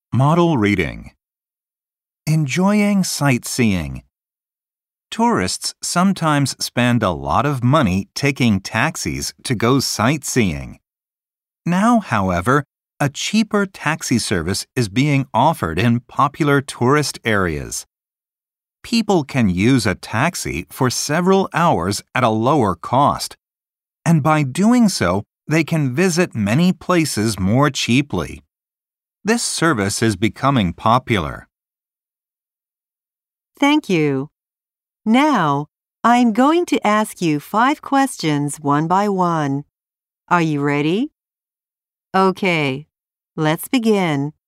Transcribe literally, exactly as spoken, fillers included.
Model reading. Enjoying sightseeing. Tourists sometimes spend a lot of money taking taxis to go sightseeing. Now, however, a cheaper taxi service is being offered in popular tourist areas. People can use a taxi for several hours at a lower cost, and by doing so, they can visit many places more cheaply. This service is becoming popular. Thank you. Now, I'm going to ask you five questions one by one. Are you ready? Okay, let's begin.